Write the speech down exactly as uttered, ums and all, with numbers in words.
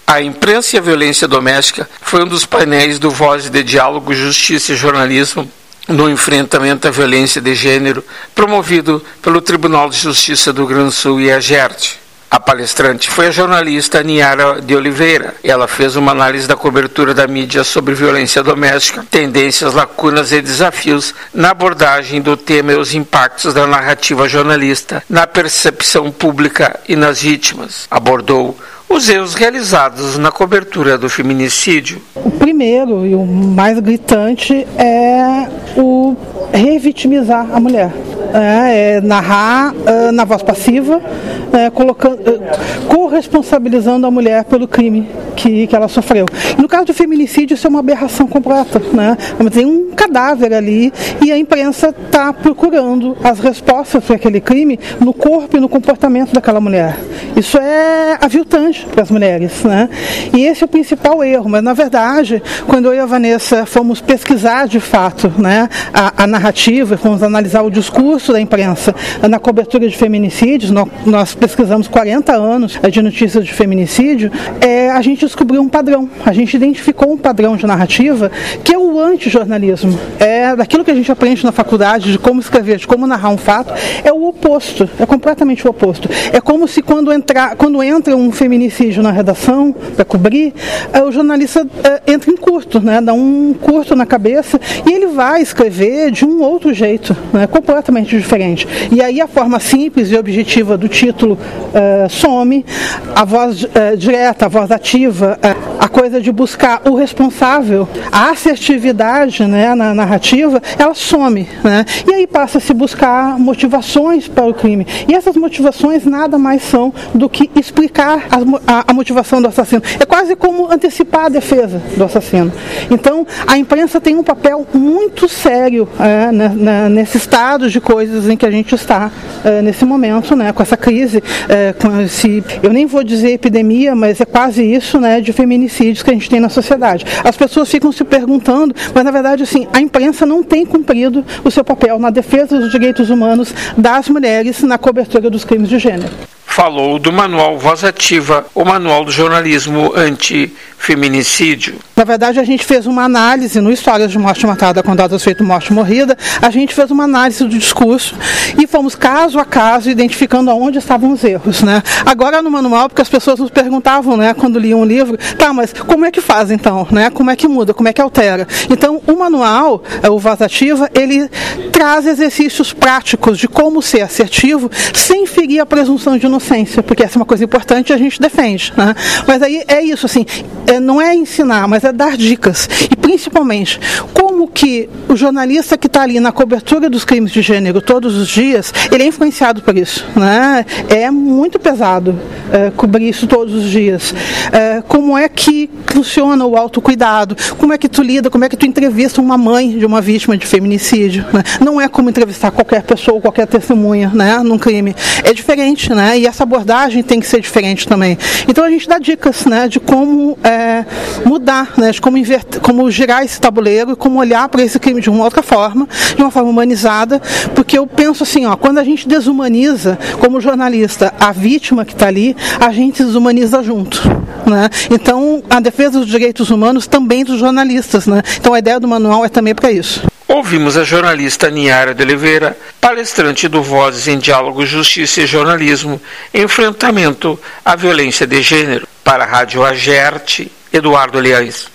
A imprensa e a violência doméstica foi um dos painéis do Voz de Diálogo, Justiça e Jornalismo no enfrentamento à violência de gênero, promovido pelo Tribunal de Justiça do Rio Grande do Sul e a GERT. A palestrante foi a jornalista Niara de Oliveira. Ela fez uma análise da cobertura da mídia sobre violência doméstica, tendências, lacunas e desafios na abordagem do tema e os impactos da narrativa jornalista na percepção pública e nas vítimas. Abordou os erros realizados na cobertura do feminicídio. O primeiro e o mais gritante é o revitimizar a mulher. É, é narrar é, na voz passiva, é, colocando, é, corresponsabilizando a mulher pelo crime que, que ela sofreu. E no caso do feminicídio, isso é uma aberração completa, né? Tem um cadáver ali e a imprensa está procurando as respostas para aquele crime no corpo e no comportamento daquela mulher. Isso é aviltante para as mulheres, né? E esse é o principal erro, mas na verdade, quando eu e a Vanessa fomos pesquisar de fato, né, a, a narrativa, fomos analisar o discurso da imprensa na cobertura de feminicídios, nós, nós pesquisamos quarenta anos de notícias de feminicídio, é, a gente descobriu um padrão, a gente identificou um padrão de narrativa que é o antijornalismo, é daquilo que a gente aprende na faculdade, de como escrever, de como narrar um fato, é o oposto, é completamente o oposto. É como se quando, entrar, quando entra um feminicídio na redação, para cobrir, é, o jornalista é, entra em curto, né, dá um curto na cabeça e ele vai escrever de um outro jeito, né, completamente diferente. E aí a forma simples e objetiva do título uh, some, a voz uh, direta, a voz ativa, uh, a coisa de buscar o responsável, a assertividade, né, na narrativa, ela some, né? E aí passa a se buscar motivações para o crime. E essas motivações nada mais são do que explicar a, a, a motivação do assassino. É quase como antecipar a defesa do assassino. Então, a imprensa tem um papel muito sério uh, na, na, nesse estado de coisas em que a gente está uh, nesse momento, né, com essa crise, uh, com esse, eu nem vou dizer epidemia, mas é quase isso, né, de feminicídios que a gente tem na sociedade. As pessoas ficam se perguntando, mas na verdade assim, a imprensa não tem cumprido o seu papel na defesa dos direitos humanos das mulheres na cobertura dos crimes de gênero. Falou do Manual Voz Ativa, o Manual do Jornalismo Anti-Feminicídio. Na verdade, a gente fez uma análise no Histórias de Morte Matada com Dados Feito Morte Morrida, a gente fez uma análise do discurso e fomos caso a caso identificando aonde estavam os erros, né? Agora no manual, porque as pessoas nos perguntavam, né, quando liam um livro, tá, mas como é que faz então, né? Como é que muda, como é que altera? Então, o manual, o Voz Ativa, ele traz exercícios práticos de como ser assertivo sem ferir a presunção de inocência, porque essa é uma coisa importante e a gente defende, né? Mas aí é isso, assim, é, não é ensinar, mas é dar dicas. E principalmente, como que o jornalista que está ali na cobertura dos crimes de gênero todos os dias, ele é influenciado por isso, né? É muito pesado é, cobrir isso todos os dias. É, como é que funciona o autocuidado? Como é que tu lida, como é que tu entrevista uma mãe de uma vítima de feminicídio, né? Não é como entrevistar qualquer pessoa, qualquer testemunha, né, num crime. É diferente, né? E essa abordagem tem que ser diferente também. Então a gente dá dicas, né, de como é, mudar, né, de como, inverter, como girar esse tabuleiro e como olhar para esse crime de uma outra forma, de uma forma humanizada, porque eu penso assim, ó, quando a gente desumaniza, como jornalista, a vítima que está ali, a gente desumaniza junto, né? Então a defesa dos direitos humanos também dos jornalistas, né? Então a ideia do manual é também para isso. Ouvimos a jornalista Niara de Oliveira, palestrante do Vozes em Diálogo, Justiça e Jornalismo, enfrentamento à violência de gênero. Para a Rádio A G E R T, Eduardo Leães.